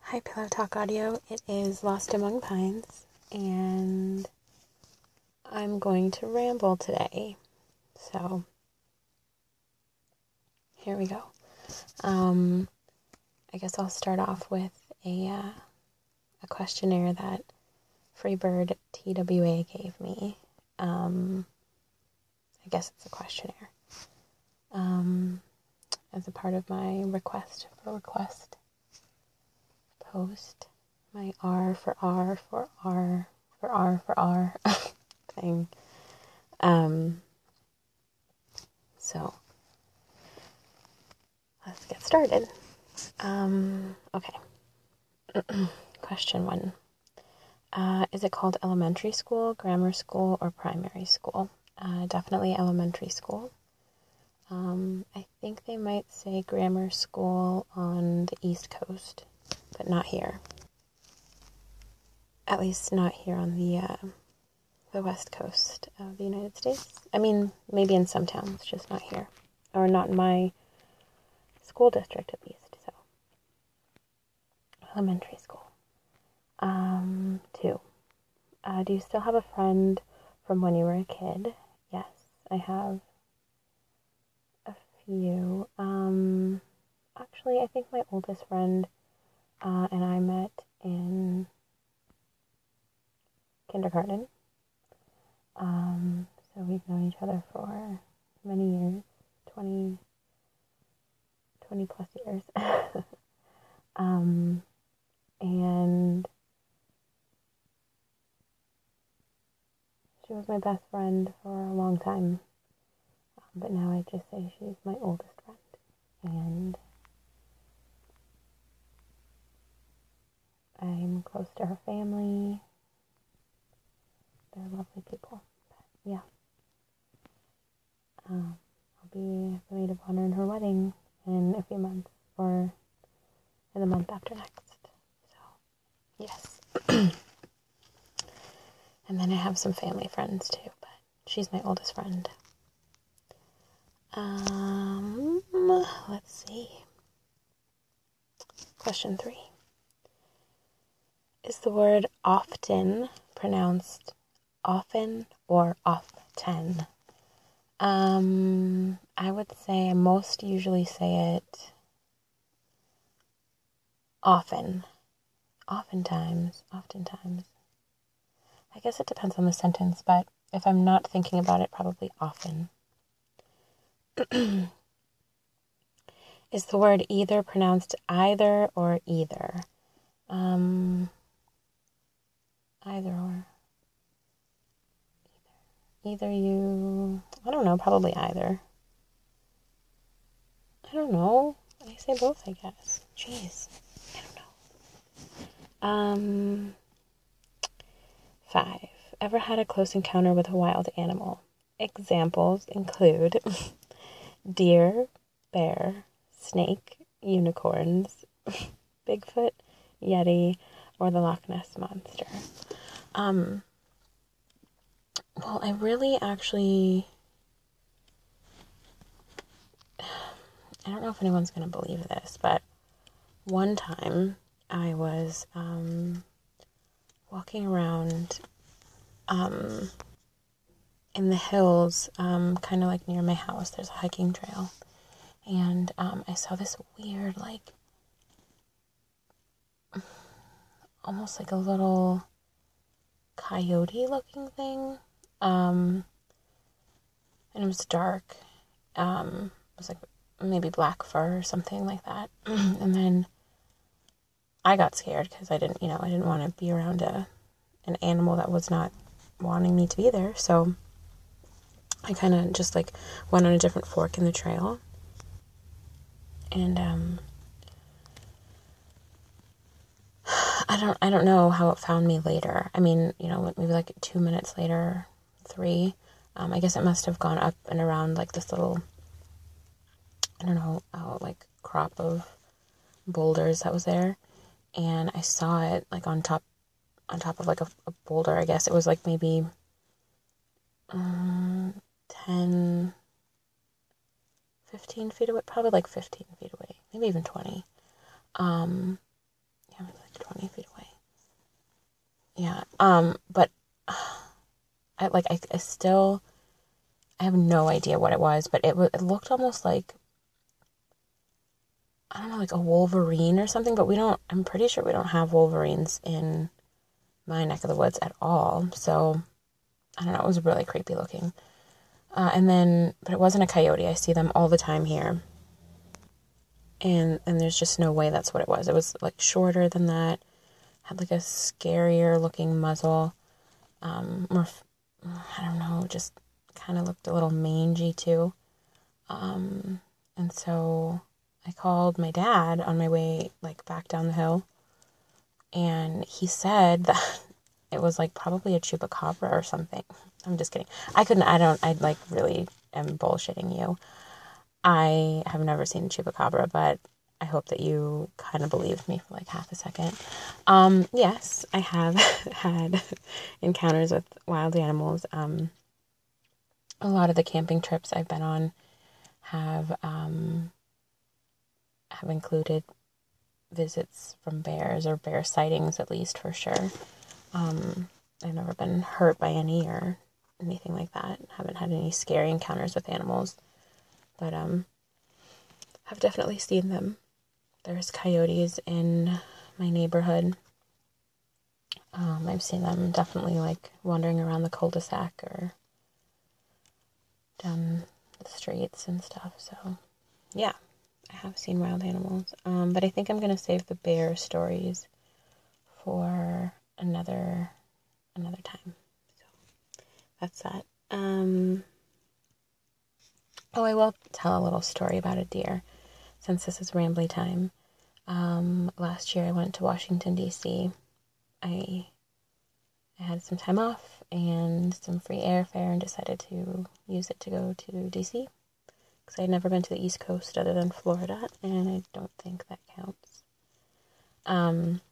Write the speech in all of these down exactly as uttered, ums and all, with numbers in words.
Hi, Pillow Talk Audio. It is Lost Among Pines, and I'm going to ramble today. So, here we go. Um, I guess I'll start off with a uh, a questionnaire that Freebird T W A gave me. Um, I guess it's a questionnaire. Um, as a part of my request for request post. My R for R for R for R for R thing. Um, so, let's get started. Um, okay. Question one. Uh, is it called elementary school, grammar school, or primary school? Uh, definitely elementary school. Um, I think they might say grammar school on the East Coast, but not here. At least not here on the uh, the West Coast of the United States. I mean, maybe in some towns, just not here. Or not in my school district, at least. So, elementary school. Um, two. Uh, do you still have a friend from when you were a kid? Yes, I have a few. Um, actually, I think my oldest friend uh, and I met in kindergarten. Um, so we've known each other for many years, twenty, twenty plus years. um, and she was my best friend for a long time. Um, but now I just say she's my oldest friend. And I'm close to her family. They're lovely people. But yeah. Um, I'll be the maid of honor in her wedding in a few months, or in the month after next. So, yes. And then I have some family friends too, but she's my oldest friend. Um, let's see. Question three. Is the word often pronounced often or often? Um, I would say I most usually say it often. Oftentimes. Oftentimes. I guess it depends on the sentence, but if I'm not thinking about it, probably often. Is the word either pronounced either or either? Um, either or. Either. Either you... I don't know, probably either. I don't know. I say both, I guess. Jeez. I don't know. Um, five. Ever had a close encounter with a wild animal? Examples include deer, bear, snake, unicorns, Bigfoot, Yeti, or the Loch Ness Monster. Um, well, I really actually... I don't know if anyone's going to believe this, but one time I was um, walking around um, in the hills, um, kind of like near my house. There's a hiking trail. And um, I saw this weird, like, almost like a little coyote-looking thing. Um, and it was dark. Um, it was like maybe black fur or something like that. And then I got scared because I didn't, you know, I didn't want to be around a an animal that was not wanting me to be there. So I kind of just like went on a different fork in the trail. And um, I don't, I don't know how it found me later. I mean, you know, maybe like two minutes later, three. Um, I guess it must have gone up and around like this little, I don't know, uh, like crop of boulders that was there. And I saw it like on top, on top of like a, a boulder. I guess it was like maybe um, ten, fifteen feet away, probably like fifteen feet away, maybe even twenty. Um, yeah, like twenty feet away. Yeah. Um, but I like I, I still I have no idea what it was, but it was it looked almost like, I don't know, like a wolverine or something, but we don't I'm pretty sure we don't have wolverines in my neck of the woods at all. So I don't know, it was really creepy looking. Uh, and then, but it wasn't a coyote. I see them all the time here. And and there's just no way that's what it was. It was like shorter than that, had like a scarier looking muzzle. Um, more, I don't know, just kind of looked a little mangy too. Um, and so I called my dad on my way like back down the hill, and he said that it was like probably a chupacabra or something. I'm just kidding. I couldn't, I don't, I like really am bullshitting you. I have never seen a chupacabra, but I hope that you kind of believed me for like half a second. Um, yes, I have had encounters with wild animals. Um, a lot of the camping trips I've been on have um, have included visits from bears, or bear sightings at least, for sure. Um, I've never been hurt by any or anything like that. Haven't had any scary encounters with animals, but um, I've definitely seen them. There's coyotes in my neighborhood. Um, I've seen them definitely like wandering around the cul-de-sac or down the streets and stuff. So, yeah, I have seen wild animals. Um, but I think I'm going to save the bear stories for another another time. So that's that. Um, oh, I will tell a little story about a deer, since this is rambly time. Um, last year I went to Washington, D C I I had some time off and some free airfare and decided to use it to go to D C because I had never been to the East Coast other than Florida, and I don't think that counts. Um,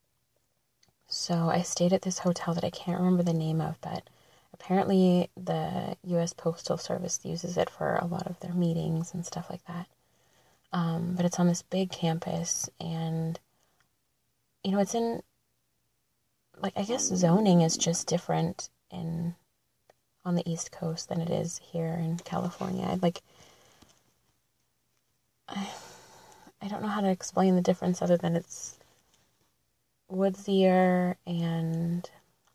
so I stayed at this hotel that I can't remember the name of, but apparently the U S Postal Service uses it for a lot of their meetings and stuff like that. Um, but it's on this big campus, and, you know, it's in, like, I guess zoning is just different in on the East Coast than it is here in California. I'd like, I, I don't know how to explain the difference other than it's woodsier, and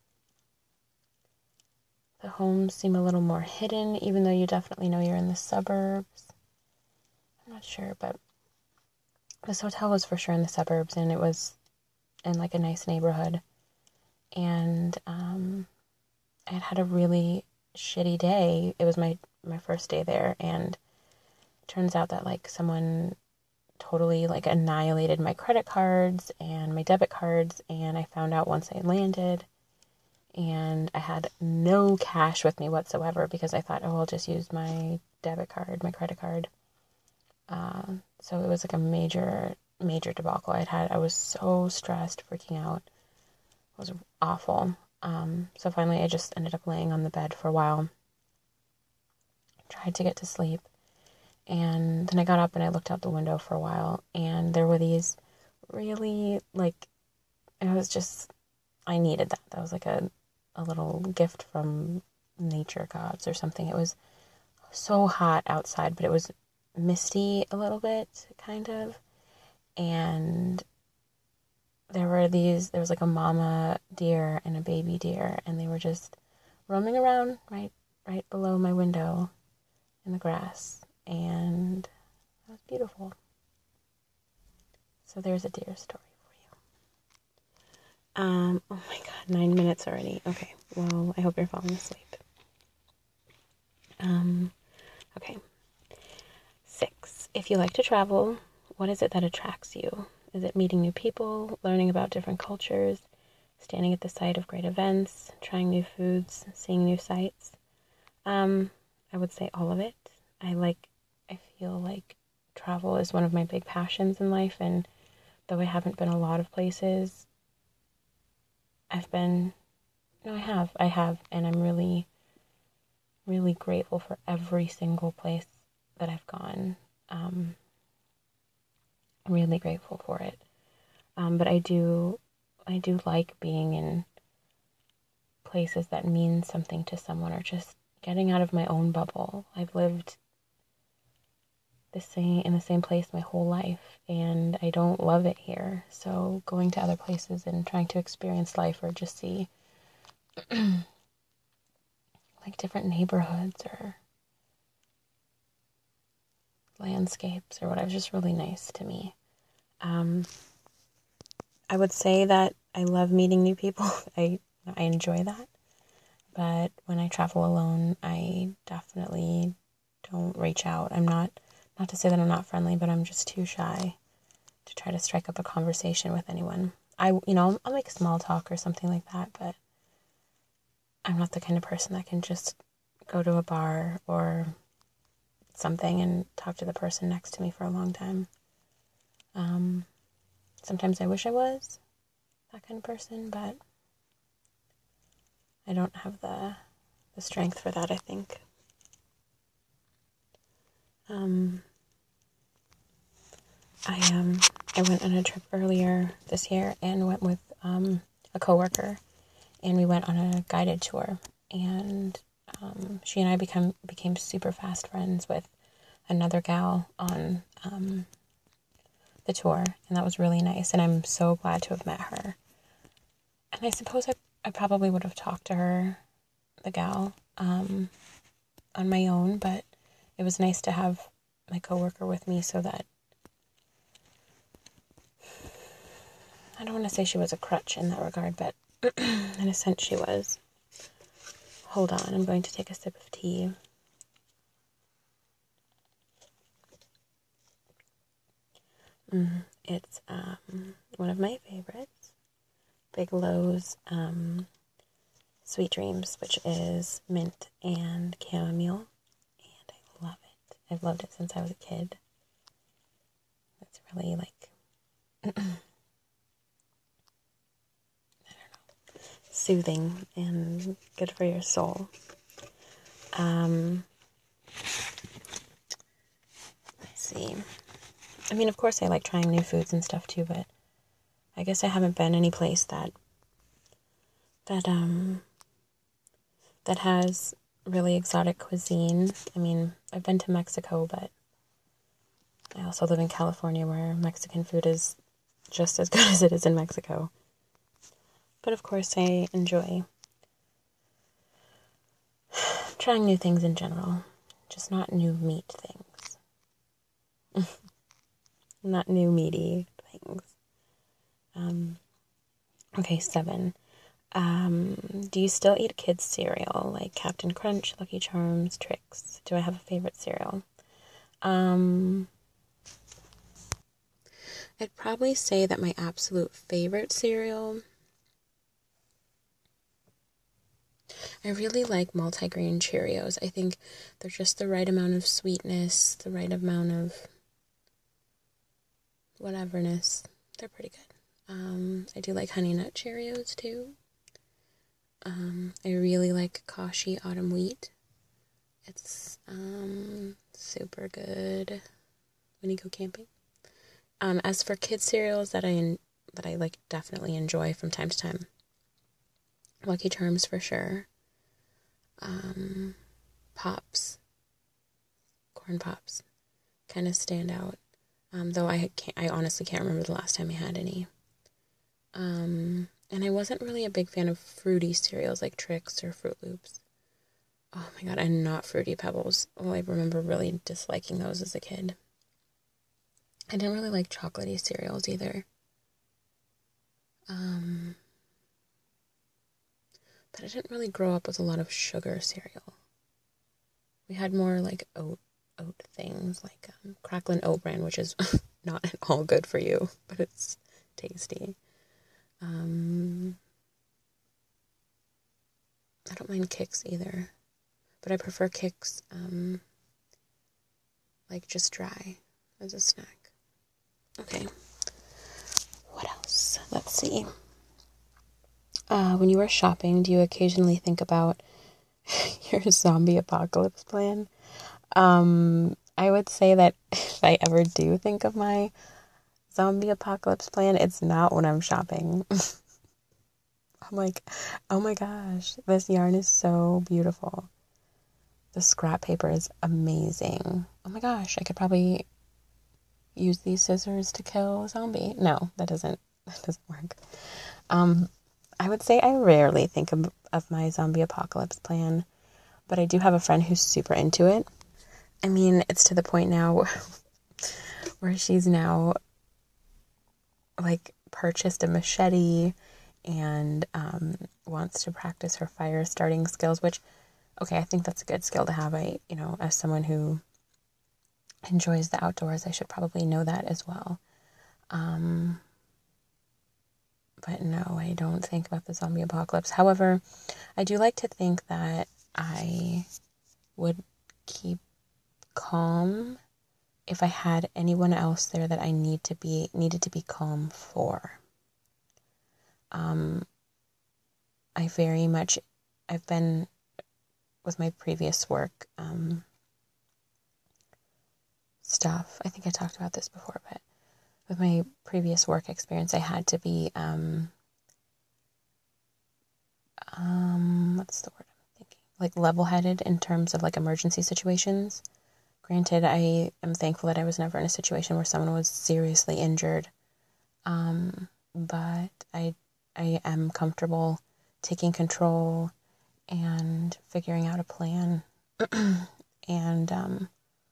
the homes seem a little more hidden, even though you definitely know you're in the suburbs. I'm not sure, but this hotel was for sure in the suburbs, and it was in like a nice neighborhood. And um, I had had a really shitty day. It was my, my first day there, and it turns out that like someone totally like annihilated my credit cards and my debit cards, and I found out once I landed, and I had no cash with me whatsoever because I thought, oh, I'll just use my debit card, my credit card. Uh, so it was like a major, major debacle I'd had. I was so stressed, freaking out. It was awful. Um, so finally I just ended up laying on the bed for a while. Tried to get to sleep. And then I got up and I looked out the window for a while. And there were these really, like, it was just, I needed that. That was like a, a little gift from nature gods or something. It was so hot outside, but it was misty a little bit, kind of. And there were these, there was like a mama deer and a baby deer, and they were just roaming around right right below my window in the grass, and it was beautiful. So there's a deer story for you. Um, oh my god, nine minutes already. Okay, well, I hope you're falling asleep. Um, okay. Six, if you like to travel, what is it that attracts you? Is it meeting new people, learning about different cultures, standing at the site of great events, trying new foods, seeing new sights? Um, I would say all of it. I like, I feel like travel is one of my big passions in life, and though I haven't been a lot of places, I've been, no, I have, I have, and I'm really, really grateful for every single place that I've gone. Um, really grateful for it. Um, but I do I do like being in places that mean something to someone, or just getting out of my own bubble. I've lived the same in the same place my whole life, and I don't love it here. So going to other places and trying to experience life, or just see like different neighborhoods or landscapes or whatever, is just really nice to me. Um, I would say that I love meeting new people. I I enjoy that. But when I travel alone, I definitely don't reach out. I'm not, not to say that I'm not friendly, but I'm just too shy to try to strike up a conversation with anyone. I, you know, I'll make small talk or something like that, but I'm not the kind of person that can just go to a bar or something and talk to the person next to me for a long time. Um, sometimes I wish I was that kind of person, but I don't have the the strength for that, I think. Um, I um I went on a trip earlier this year and went with um a coworker, and we went on a guided tour, and um, she and I become became super fast friends with another gal on um the tour, and that was really nice, and I'm so glad to have met her. And I suppose I, I probably would have talked to her, the gal, um, on my own, but it was nice to have my coworker with me so that I don't want to say she was a crutch in that regard, but in a sense she was. Hold on, I'm going to take a sip of tea. Mm, it's um, one of my favorites, Bigelow's um, Sweet Dreams, which is mint and chamomile, and I love it. I've loved it since I was a kid. It's really like, I don't know, soothing and good for your soul. Um, let's see. I mean, of course I like trying new foods and stuff too, but I guess I haven't been any place that, that, um, that has really exotic cuisine. I mean, I've been to Mexico, but I also live in California, where Mexican food is just as good as it is in Mexico. But of course I enjoy trying new things in general, just not new meat things. Not new meaty things. Um, okay, seven. Um, do you still eat kids' cereal, like Captain Crunch, Lucky Charms, Trix? Do I have a favorite cereal? Um, I'd probably say that my absolute favorite cereal, I really like multigrain Cheerios. I think they're just the right amount of sweetness, the right amount of whateverness. They're pretty good. Um, I do like Honey Nut Cheerios too. Um, I really like Kashi Autumn Wheat. It's um, super good when you go camping. Um, as for kids cereals that I that I like definitely enjoy from time to time, Lucky Charms for sure. Um, Pops, Corn Pops, kind of stand out. Um, though I can't, I honestly can't remember the last time I had any. Um, and I wasn't really a big fan of fruity cereals like Trix or Fruit Loops. Oh my god, and not Fruity Pebbles. Well, I remember really disliking those as a kid. I didn't really like chocolatey cereals either. Um, but I didn't really grow up with a lot of sugar cereal. We had more like oat oat things, like um, Cracklin' Oat Bran, which is not at all good for you, but it's tasty. Um, I don't mind Kix either, but I prefer Kix um, like just dry as a snack. Okay. What else? Let's see. Uh, when you are shopping, do you occasionally think about your zombie apocalypse plan? Um, I would say that if I ever do think of my zombie apocalypse plan, it's not when I'm shopping. I'm like, oh my gosh, this yarn is so beautiful. The scrap paper is amazing. Oh my gosh, I could probably use these scissors to kill a zombie. No, that doesn't that doesn't work. Um, I would say I rarely think of, of my zombie apocalypse plan, but I do have a friend who's super into it. I mean, it's to the point now where she's now like purchased a machete and um, wants to practice her fire starting skills, which, okay, I think that's a good skill to have. I, you know, as someone who enjoys the outdoors, I should probably know that as well. Um, but no, I don't think about the zombie apocalypse. However, I do like to think that I would keep calm if I had anyone else there that I need to be needed to be calm for. Um, I very much, I've been with my previous work um, stuff. I think I talked about this before, but with my previous work experience, I had to be, um, um, what's the word I'm thinking? Like level-headed in terms of like emergency situations. Granted, I am thankful that I was never in a situation where someone was seriously injured. Um, but I, I am comfortable taking control and figuring out a plan and, um,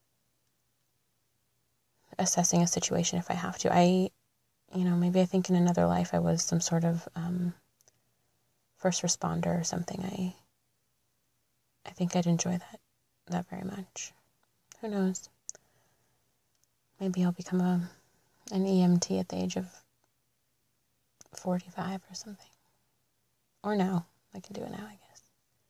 assessing a situation if I have to. I, you know, maybe I think in another life I was some sort of, um, first responder or something. I, I think I'd enjoy that, that very much. Who knows? Maybe I'll become a, an E M T at the age of forty-five or something. Or now. I can do it now, I guess.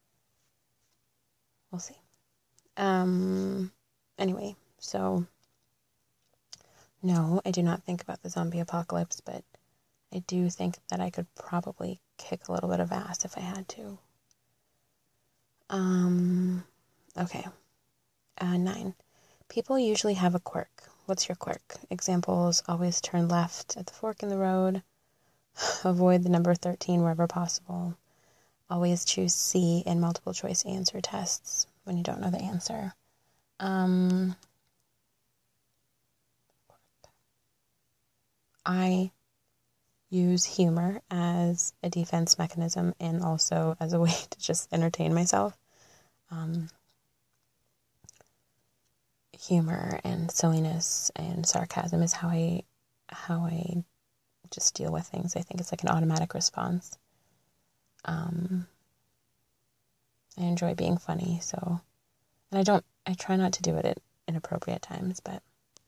We'll see. Um, anyway, so, no, I do not think about the zombie apocalypse, but I do think that I could probably kick a little bit of ass if I had to. Um, okay. Uh, nine. People usually have a quirk. What's your quirk? Examples: always turn left at the fork in the road. Avoid the number thirteen wherever possible. Always choose C in multiple choice answer tests when you don't know the answer. Um, I use humor as a defense mechanism and also as a way to just entertain myself. Um, humor and silliness and sarcasm is how I how I just deal with things. I think it's like an automatic response. Um, I enjoy being funny, so, and I don't, I try not to do it at inappropriate times, but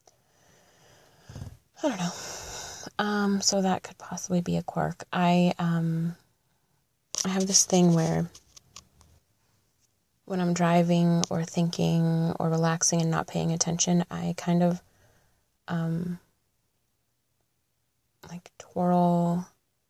I don't know. Um, so that could possibly be a quirk. I, um, I have this thing where when I'm driving or thinking or relaxing and not paying attention, I kind of, um, like twirl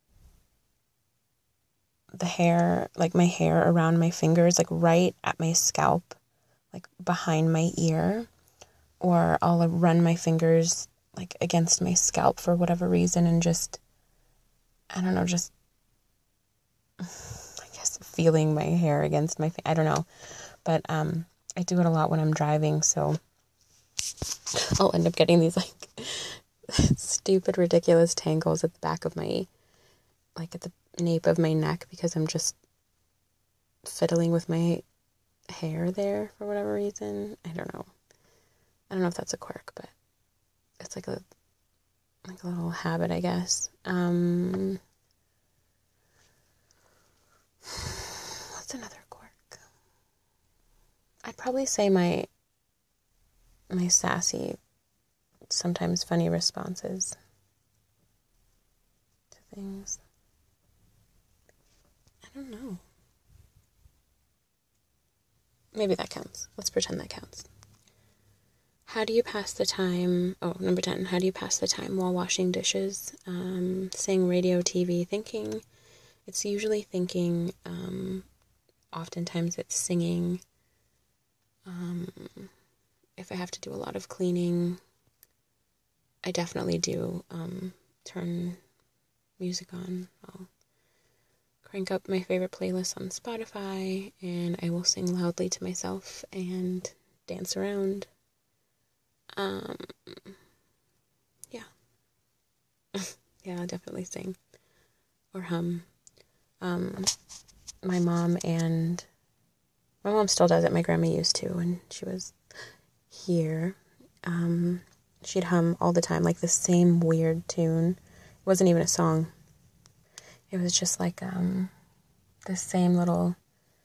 the hair, like my hair around my fingers, like right at my scalp, like behind my ear, or I'll run my fingers like against my scalp for whatever reason and just, I don't know, just, I guess feeling my hair against my face. I don't know, but um, I do it a lot when I'm driving, so I'll end up getting these like stupid, ridiculous tangles at the back of my, like at the nape of my neck because I'm just fiddling with my hair there for whatever reason. I don't know. I don't know if that's a quirk, but it's like a like a little habit, I guess. Um, what's another quirk? I'd probably say my my sassy, sometimes funny responses to things. I don't know. Maybe that counts. Let's pretend that counts. How do you pass the time? Oh, number ten. How do you pass the time while washing dishes? Um, seeing radio, T V, thinking. It's usually thinking. Um, oftentimes it's singing. Um, if I have to do a lot of cleaning, I definitely do um, turn music on. I'll crank up my favorite playlist on Spotify, and I will sing loudly to myself and dance around. Um, yeah. Yeah, I'll definitely sing or hum. Um, my mom and my mom still does it. My grandma used to when she was here. Um, she'd hum all the time, like the same weird tune. It wasn't even a song. It was just like um, the same little,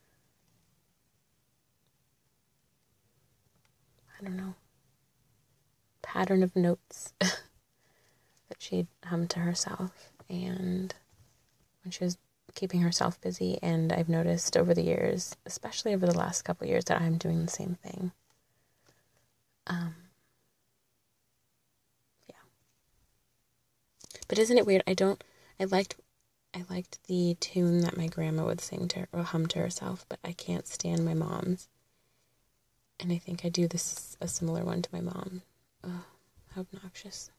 I don't know, pattern of notes that she'd hum to herself. And when she was keeping herself busy, and I've noticed over the years, especially over the last couple of years, that I'm doing the same thing. Um, yeah. But isn't it weird? I don't, I liked, I liked the tune that my grandma would sing to her, or hum to herself, but I can't stand my mom's. And I think I do this, a similar one to my mom. Oh, how obnoxious.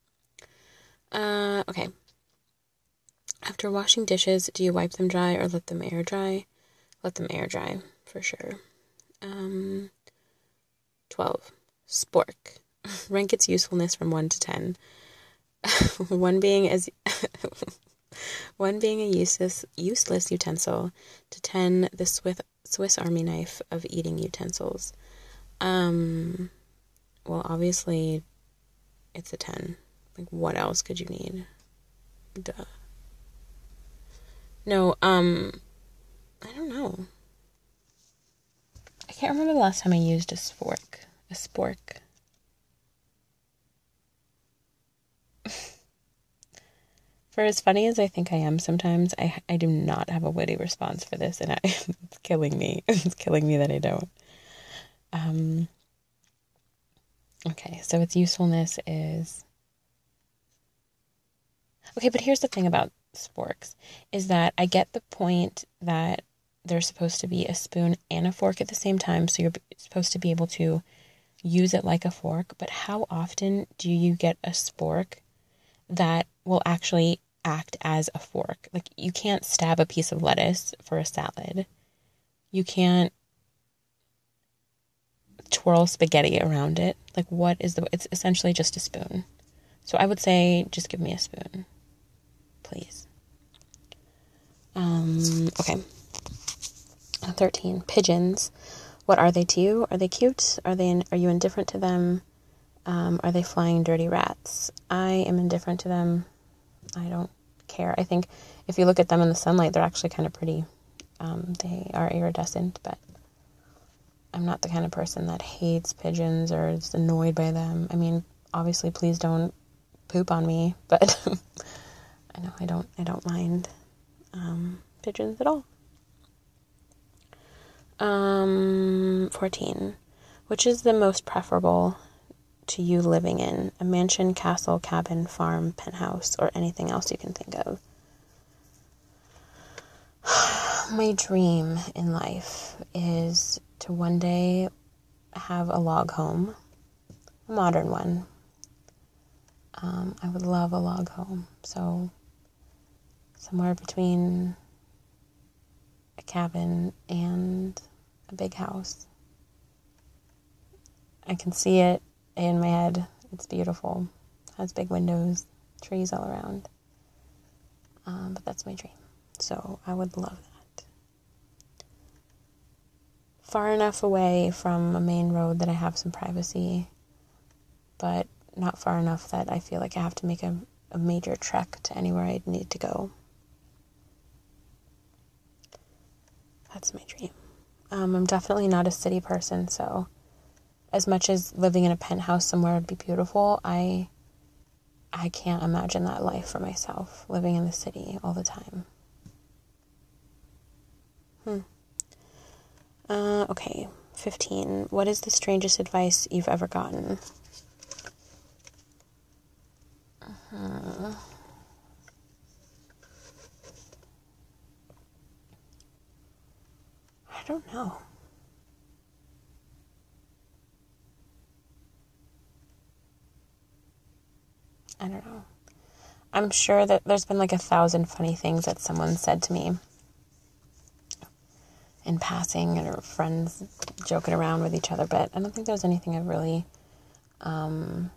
Uh, okay. After washing dishes, do you wipe them dry or let them air dry? Let them air dry, for sure. Um, twelve. Spork. Rank its usefulness from one to ten. one being as one being a useless useless utensil, to ten the Swiss Swiss Army knife of eating utensils. Um, well, obviously, it's a ten. Like, what else could you need? Duh. No, um, I don't know. I can't remember the last time I used a spork. A spork. For as funny as I think I am sometimes, I I do not have a witty response for this, and I, it's killing me. It's killing me that I don't. Um. Okay, so its usefulness is... Okay, but here's the thing about sporks, is that I get the point that there's supposed to be a spoon and a fork at the same time, so you're supposed to be able to use it like a fork, but how often do you get a spork that will actually act as a fork? Like, you can't stab a piece of lettuce for a salad. You can't twirl spaghetti around it. Like, what is the... It's essentially just a spoon. So I would say, just give me a spoon, please. Um, okay. thirteen. Pigeons. What are they to you? Are they cute? Are they? In, are you indifferent to them? Um, are they flying dirty rats? I am indifferent to them. I don't care. I think if you look at them in the sunlight, they're actually kind of pretty. Um, they are iridescent, but I'm not the kind of person that hates pigeons or is annoyed by them. I mean, obviously, please don't poop on me, but I know I don't. I don't mind um, pigeons at all. Um, fourteen. Which is the most preferable to you living in? A mansion, castle, cabin, farm, penthouse, or anything else you can think of? My dream in life is to one day have a log home, a modern one. Um, I would love a log home. So somewhere between a cabin and a big house. I can see it in my head. It's beautiful. It has big windows, trees all around. Um, but that's my dream. So I would love that. Far enough away from a main road that I have some privacy, but not far enough that I feel like I have to make a, a major trek to anywhere I need to go. That's my dream. Um, I'm definitely not a city person, so as much as living in a penthouse somewhere would be beautiful, I I can't imagine that life for myself, living in the city all the time. Hmm. Uh, okay, fifteen. What is the strangest advice you've ever gotten? Uh-huh. I don't know. I don't know. I'm sure that there's been like a thousand funny things that someone said to me in passing or friends joking around with each other, but I don't think there's anything I've really um,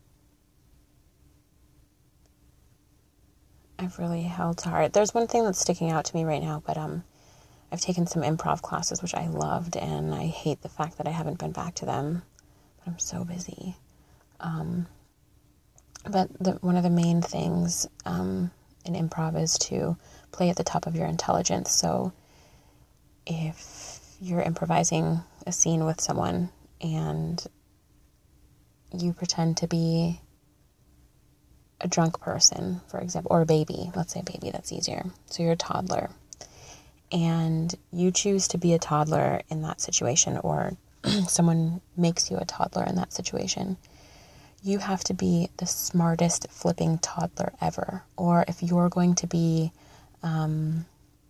I've really held to heart. There's one thing that's sticking out to me right now, but um, I've taken some improv classes, which I loved, and I hate the fact that I haven't been back to them, but I'm so busy. Um, but the, one of the main things um, in improv is to play at the top of your intelligence. So if you're improvising a scene with someone and you pretend to be a drunk person, for example, or a baby, let's say a baby, that's easier. So you're a toddler and you choose to be a toddler in that situation, or someone makes you a toddler in that situation. You have to be the smartest flipping toddler ever. Or if you're going to be, um,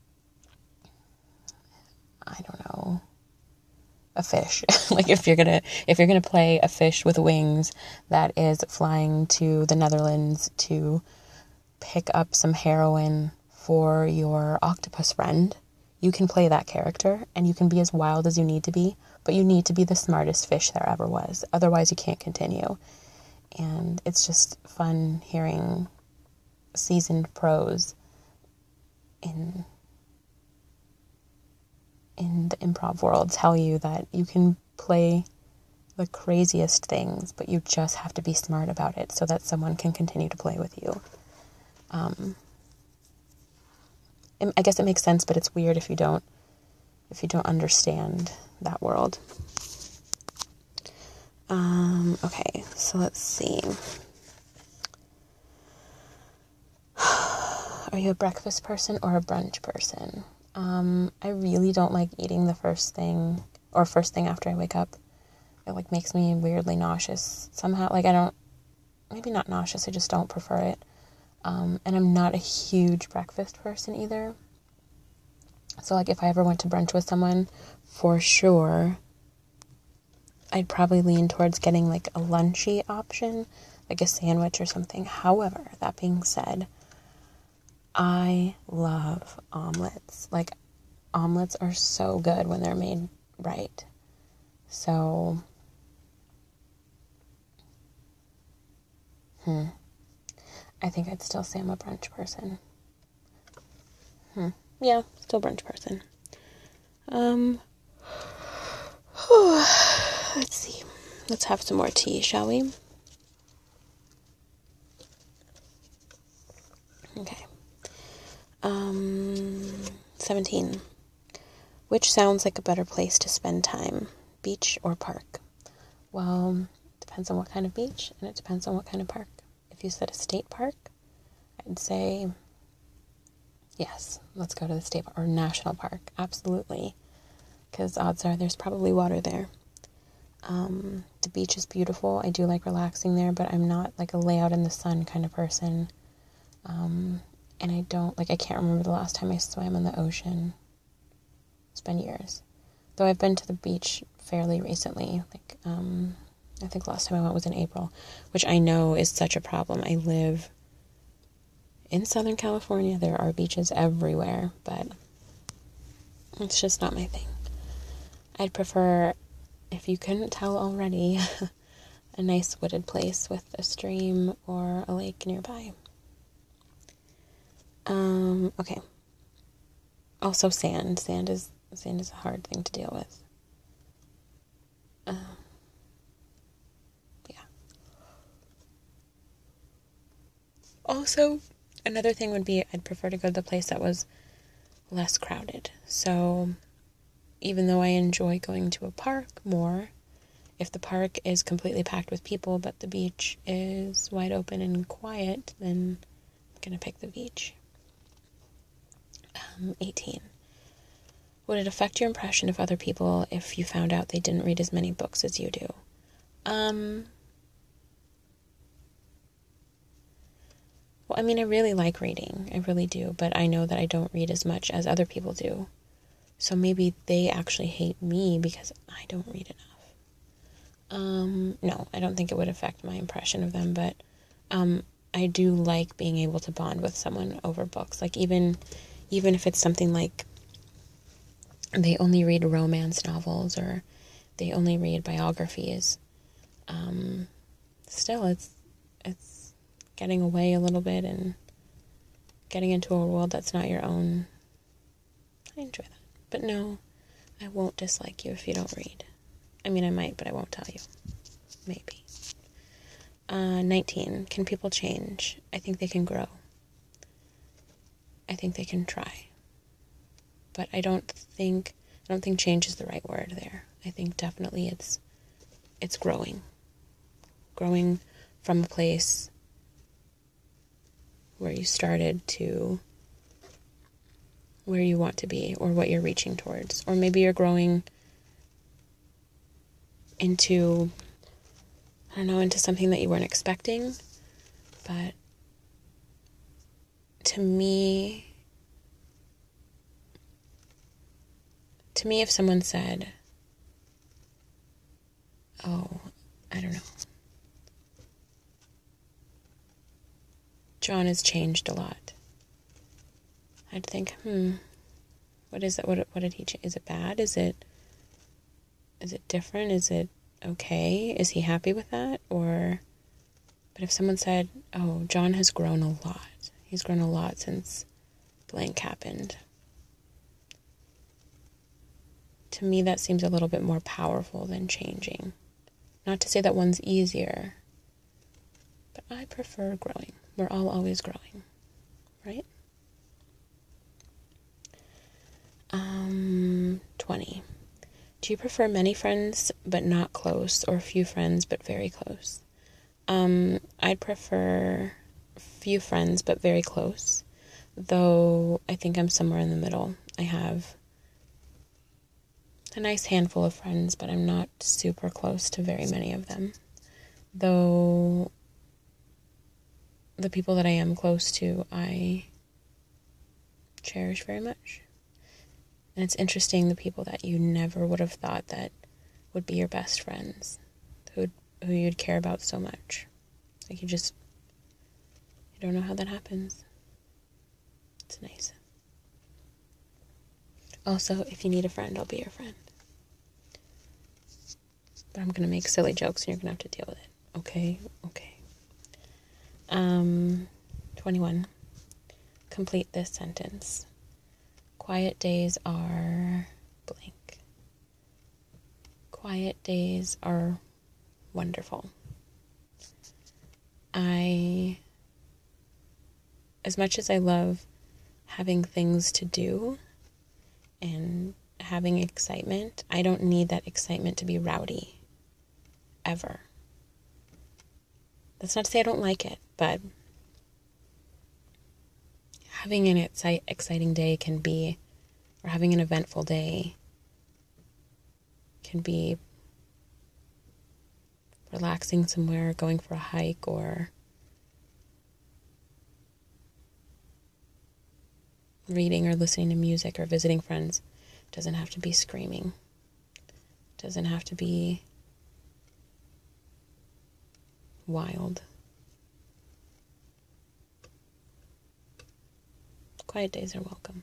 I don't know, a fish. Like if you're gonna if you're gonna play a fish with wings that is flying to the Netherlands to pick up some heroin for your octopus friend, you can play that character and you can be as wild as you need to be, but you need to be the smartest fish there ever was. Otherwise you can't continue. And it's just fun hearing seasoned pros in in the improv world tell you that you can play the craziest things, but you just have to be smart about it so that someone can continue to play with you. Um, I guess it makes sense, but it's weird if you don't if you don't understand that world. Um, okay, so let's see. Are you a breakfast person or a brunch person? Um, I really don't like eating the first thing or first thing after I wake up. It like makes me weirdly nauseous somehow. Like I don't, maybe not nauseous, I just don't prefer it. Um, and I'm not a huge breakfast person either. So like if I ever went to brunch with someone, for sure, I'd probably lean towards getting like a lunchy option, like a sandwich or something. However, that being said, I love omelets. Like, omelets are so good when they're made right. So, hmm. I think I'd still say I'm a brunch person. Hmm. Yeah, still brunch person. Um, whew. Let's see. Let's have some more tea, shall we? Okay. Um, seventeen. Which sounds like a better place to spend time, beach or park? Well, it depends on what kind of beach, and it depends on what kind of park. If you said a state park, I'd say, yes, let's go to the state park, or national park, absolutely, because odds are there's probably water there. Um, the beach is beautiful. I do like relaxing there, but I'm not like a lay out in the sun kind of person. Um, and I don't, like, I can't remember the last time I swam in the ocean. It's been years. Though I've been to the beach fairly recently. Like, um, I think the last time I went was in April, which I know is such a problem. I live in Southern California. There are beaches everywhere, but it's just not my thing. I'd prefer, if you couldn't tell already, a nice wooded place with a stream or a lake nearby. Um, okay. Also sand. Sand is sand is a hard thing to deal with. Um, yeah. Also, another thing would be I'd prefer to go to the place that was less crowded. So, even though I enjoy going to a park more, if the park is completely packed with people but the beach is wide open and quiet, then I'm going to pick the beach. Um, eighteen. Would it affect your impression of other people if you found out they didn't read as many books as you do? Um, well, I mean, I really like reading. I really do. But I know that I don't read as much as other people do. So maybe they actually hate me because I don't read enough. Um, no, I don't think it would affect my impression of them. But um, I do like being able to bond with someone over books. Like even, even if it's something like they only read romance novels or they only read biographies. Um, still, it's it's getting away a little bit and getting into a world that's not your own. I enjoy that. But no, I won't dislike you if you don't read. I mean, I might, but I won't tell you. Maybe. Uh, nineteen. Can people change? I think they can grow. I think they can try. But I don't think, I don't think change is the right word there. I think definitely it's, it's growing. Growing from a place where you started to where you want to be or what you're reaching towards. Or maybe you're growing into, I don't know, into something that you weren't expecting. But to me, to me, if someone said, oh, I don't know, John has changed a lot, I'd think, hmm, what is it? What, what did he change? Is it bad? Is it, is it different? Is it okay? Is he happy with that? Or, but if someone said, oh, John has grown a lot. He's grown a lot since blank happened. To me, that seems a little bit more powerful than changing. Not to say that one's easier, but I prefer growing. We're all always growing, right? Um, twenty. Do you prefer many friends but not close, or few friends but very close? Um, I'd prefer few friends but very close, though I think I'm somewhere in the middle. I have a nice handful of friends, but I'm not super close to very many of them, though the people that I am close to, I cherish very much. And it's interesting, the people that you never would have thought that would be your best friends, who who you'd care about so much. Like you just, you don't know how that happens. It's nice. Also, if you need a friend, I'll be your friend. But I'm going to make silly jokes and you're going to have to deal with it. Okay? Okay. Um, twenty-one. Complete this sentence. Quiet days are blank. Quiet days are wonderful. I, as much as I love having things to do and having excitement, I don't need that excitement to be rowdy, ever. That's not to say I don't like it, but having an exci- exciting day can be, or having an eventful day can be relaxing somewhere, going for a hike, or reading or listening to music or visiting friends. It doesn't have to be screaming. It doesn't have to be wild. Quiet days are welcome.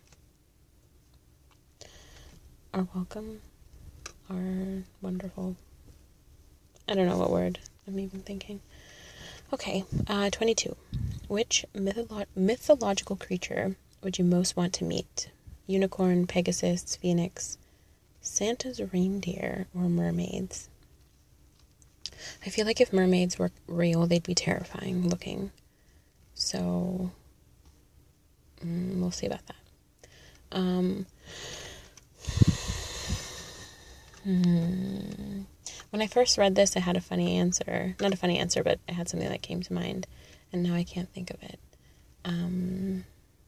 Are welcome. Are wonderful. I don't know what word I'm even thinking. Okay, uh, twenty-two. Which mytholo- mythological creature would you most want to meet? Unicorn, Pegasus, Phoenix, Santa's reindeer, or mermaids? I feel like if mermaids were real, they'd be terrifying looking. So, mm, we'll see about that. Um, hmm. When I first read this, I had a funny answer. Not a funny answer, but I had something that came to mind, and now I can't think of it. Um,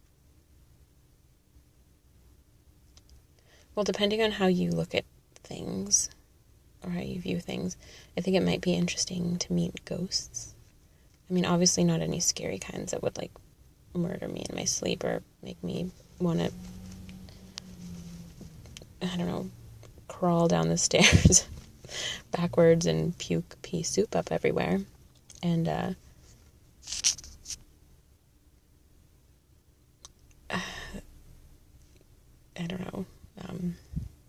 well, depending on how you look at things, or how you view things, I think it might be interesting to meet ghosts. I mean, obviously not any scary kinds that would, like, murder me in my sleep or make me want to, I don't know, crawl down the stairs backwards and puke pea soup up everywhere. And, uh, I don't know, um,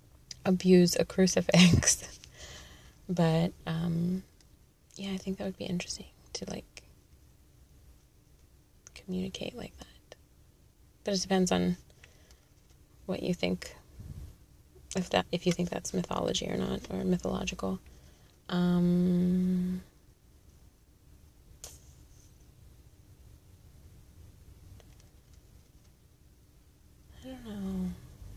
abuse a crucifix. But, um, yeah, I think that would be interesting to, like, communicate like that. But it depends on what you think, if that, if you think that's mythology or not, or mythological. Um, I don't know.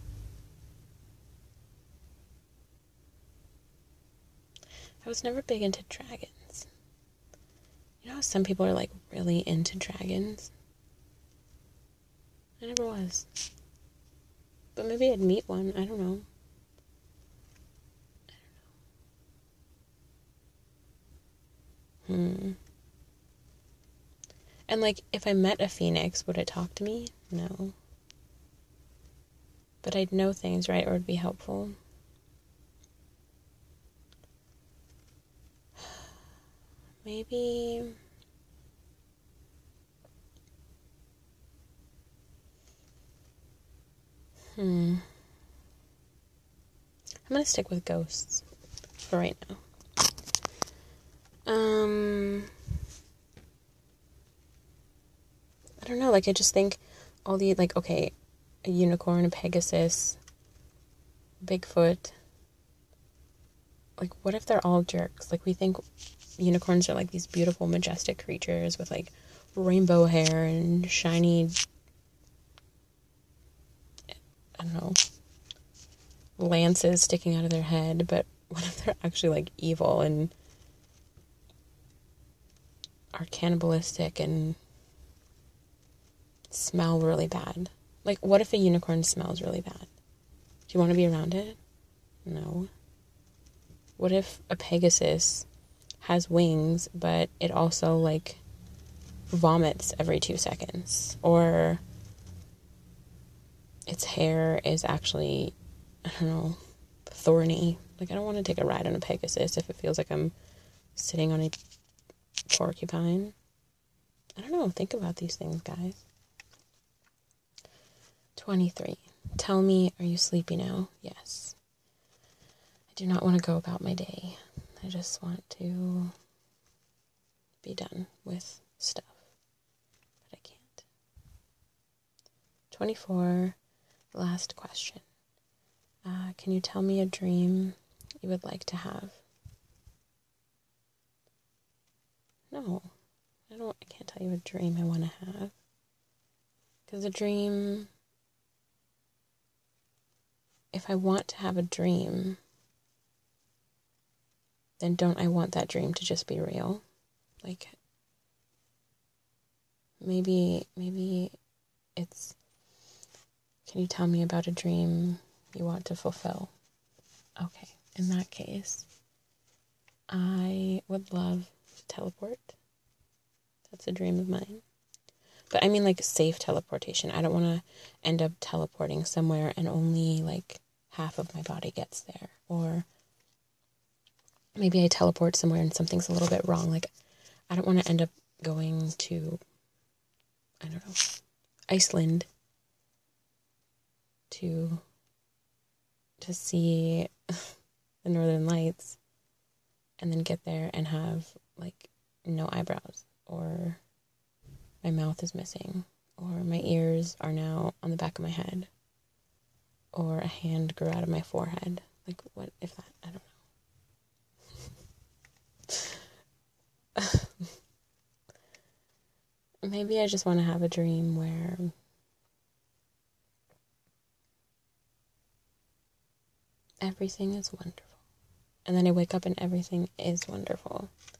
I was never big into dragons. You know how some people are, like, really into dragons? I never was. But maybe I'd meet one. I don't know. I don't know. Hmm. And, like, if I met a phoenix, would it talk to me? No. But I'd know things, right? Or it'd be helpful. Maybe... Hmm. I'm gonna stick with ghosts for right now. Um... I don't know, like, I just think all the, like, okay, a unicorn, a Pegasus, Bigfoot. Like, what if they're all jerks? Like, we think unicorns are, like, these beautiful, majestic creatures with, like, rainbow hair and shiny, I don't know, lances sticking out of their head. But what if they're actually, like, evil and are cannibalistic and smell really bad? Like, what if a unicorn smells really bad? Do you want to be around it? No. What if a Pegasus has wings, but it also, like, vomits every two seconds? Or its hair is actually, I don't know, thorny. Like, I don't want to take a ride on a Pegasus if it feels like I'm sitting on a porcupine. I don't know. Think about these things, guys. twenty-three. Tell me, are you sleepy now? Yes. I do not want to go about my day. I just want to be done with stuff. But I can't. twenty-four. Last question. Uh, can you tell me a dream you would like to have? No. I don't, I can't tell you a dream I want to have. Because a dream... If I want to have a dream, then don't I want that dream to just be real? Like, maybe, maybe it's, can you tell me about a dream you want to fulfill? Okay, in that case, I would love to teleport. That's a dream of mine. But I mean, like, safe teleportation. I don't want to end up teleporting somewhere and only, like, half of my body gets there. Or maybe I teleport somewhere and something's a little bit wrong. Like, I don't want to end up going to, I don't know, Iceland to to see the Northern Lights and then get there and have, like, no eyebrows, or my mouth is missing, or my ears are now on the back of my head, or a hand grew out of my forehead. Like, what if that, I don't know. Maybe I just want to have a dream where everything is wonderful. And then I wake up and everything is wonderful.